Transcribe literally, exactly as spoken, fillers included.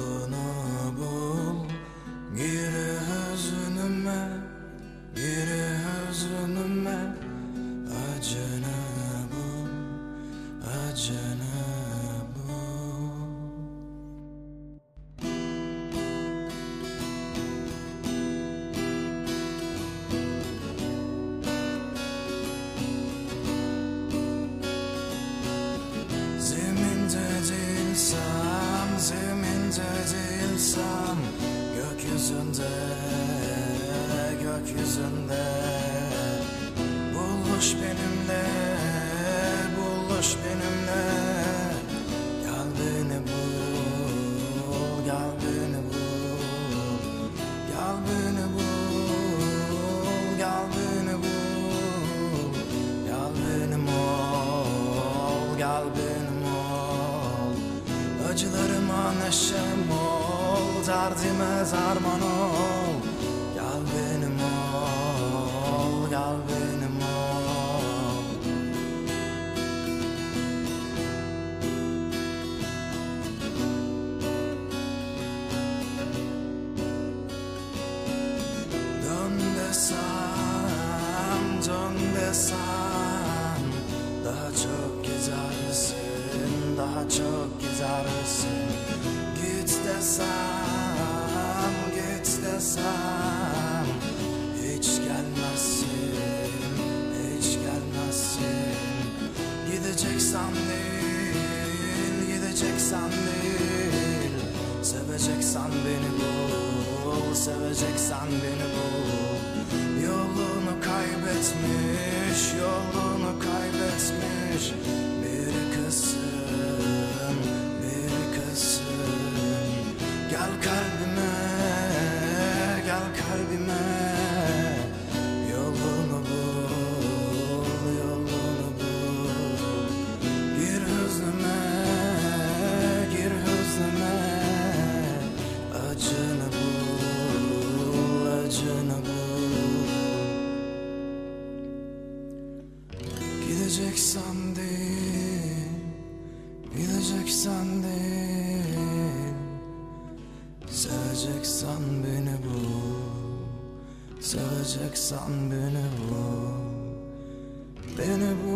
Yolunu bul, gir hüznüme, gir hüznüme. Acını bul, acını bul. Zeminde değilsem, zeminde değilsem, gökyüzünde, gökyüzünde. Buluş benimle, buluş benimle. Gel beni bul, gel beni bul. Gel beni bul, gel beni bul. Gel benim ol, gel benim ol. Acılarıma neşem ol, derdime derman ol. Gel benim ol, gel benim ol. Dön desem, dön desem, daha çok gidersin, daha çok gidersin. Git desem, git desem, hiç gelmezsin, hiç gelmezsin. Gideceksen değil, gideceksen değil. Seveceksen beni bul, seveceksen beni bul. Yolunu kaybetmiş, yolunu kaybetmiş bir kızsın, bir kızsın. Gel kalbime, gel kalbime. Yolunu bul, yolunu bul. Gir hüznüme, gir hüznüme. Acını bul, acını bul. Gideceksen değil, gideceksen değil. Seveceksen beni bul, seveceksen beni bul. Beni bul.